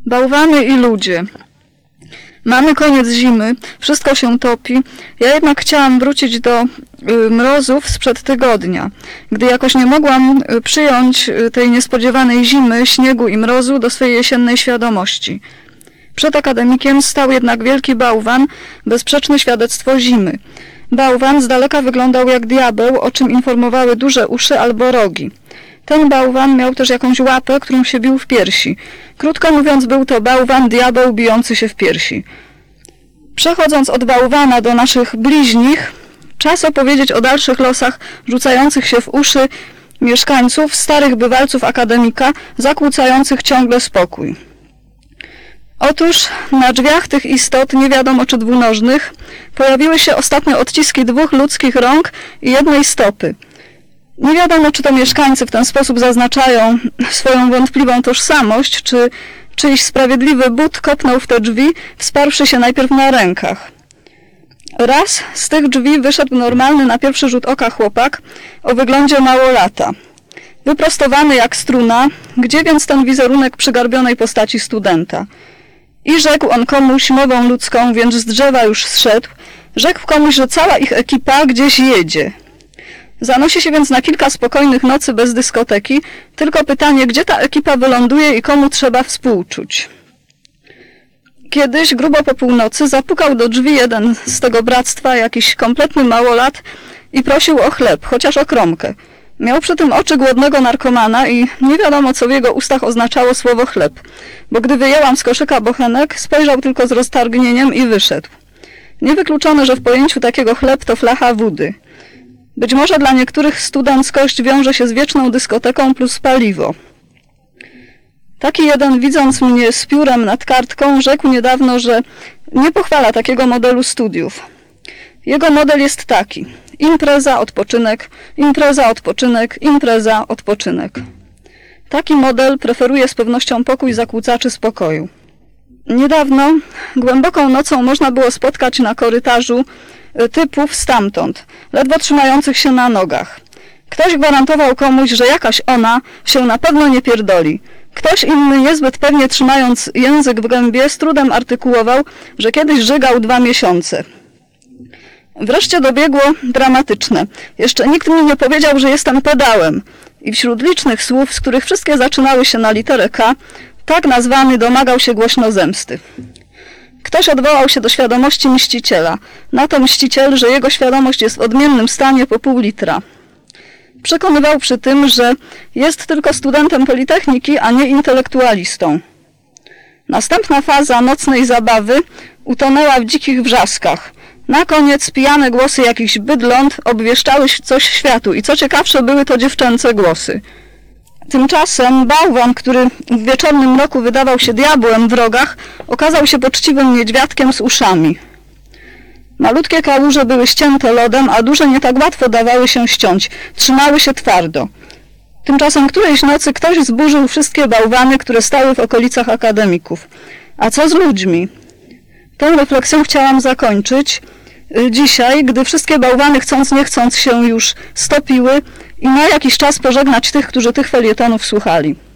Bałwany i ludzie. Mamy koniec zimy, wszystko się topi. Ja jednak chciałam wrócić do mrozów sprzed tygodnia, gdy jakoś nie mogłam przyjąć tej niespodziewanej zimy, śniegu i mrozu do swojej jesiennej świadomości. Przed akademikiem stał jednak wielki bałwan, bezsprzeczne świadectwo zimy. Bałwan z daleka wyglądał jak diabeł, o czym informowały duże uszy albo rogi. Ten bałwan miał też jakąś łapę, którą się bił w piersi. Krótko mówiąc, był to bałwan, diabeł bijący się w piersi. Przechodząc od bałwana do naszych bliźnich, czas opowiedzieć o dalszych losach rzucających się w uszy mieszkańców, starych bywalców akademika, zakłócających ciągle spokój. Otóż na drzwiach tych istot, nie wiadomo czy dwunożnych, pojawiły się ostatnio odciski 2 ludzkich rąk i 1 stopy. Nie wiadomo, czy to mieszkańcy w ten sposób zaznaczają swoją wątpliwą tożsamość, czy czyjś sprawiedliwy but kopnął w te drzwi, wsparłszy się najpierw na rękach. Raz z tych drzwi wyszedł normalny na pierwszy rzut oka chłopak o wyglądzie małolata. Wyprostowany jak struna, gdzie więc ten wizerunek przygarbionej postaci studenta? I rzekł on komuś mową ludzką, więc z drzewa już zszedł, rzekł komuś, że cała ich ekipa gdzieś jedzie. Zanosi się więc na kilka spokojnych nocy bez dyskoteki, tylko pytanie, gdzie ta ekipa wyląduje i komu trzeba współczuć. Kiedyś, grubo po północy, zapukał do drzwi jeden z tego bractwa, jakiś kompletny małolat i prosił o chleb, chociaż o kromkę. Miał przy tym oczy głodnego narkomana i nie wiadomo, co w jego ustach oznaczało słowo chleb, bo gdy wyjęłam z koszyka bochenek, spojrzał tylko z roztargnieniem i wyszedł. Niewykluczone, że w pojęciu takiego chleb to flacha wódy. Być może dla niektórych studenckość wiąże się z wieczną dyskoteką plus paliwo. Taki jeden, widząc mnie z piórem nad kartką, rzekł niedawno, że nie pochwala takiego modelu studiów. Jego model jest taki: impreza, odpoczynek, impreza, odpoczynek, impreza, odpoczynek. Taki model preferuje z pewnością pokój zakłócaczy spokoju. Niedawno, głęboką nocą można było spotkać na korytarzu typów stamtąd, ledwo trzymających się na nogach. Ktoś gwarantował komuś, że jakaś ona się na pewno nie pierdoli. Ktoś inny, niezbyt pewnie trzymając język w gębie, z trudem artykułował, że kiedyś żygał 2 miesiące. Wreszcie dobiegło dramatyczne. Jeszcze nikt mi nie powiedział, że jestem pedałem. I wśród licznych słów, z których wszystkie zaczynały się na literę K, tak nazwany domagał się głośno zemsty. Ktoś odwołał się do świadomości mściciela. Na to mściciel, że jego świadomość jest w odmiennym stanie po pół litra. Przekonywał przy tym, że jest tylko studentem Politechniki, a nie intelektualistą. Następna faza nocnej zabawy utonęła w dzikich wrzaskach. Na koniec pijane głosy jakichś bydląt obwieszczały coś światu i co ciekawsze, były to dziewczęce głosy. Tymczasem bałwan, który w wieczornym mroku wydawał się diabłem w rogach, okazał się poczciwym niedźwiadkiem z uszami. Malutkie kałuże były ścięte lodem, a duże nie tak łatwo dawały się ściąć, trzymały się twardo. Tymczasem którejś nocy ktoś zburzył wszystkie bałwany, które stały w okolicach akademików. A co z ludźmi? Tę refleksją chciałam zakończyć dzisiaj, gdy wszystkie bałwany chcąc nie chcąc się już stopiły i na jakiś czas pożegnać tych, którzy tych felietonów słuchali.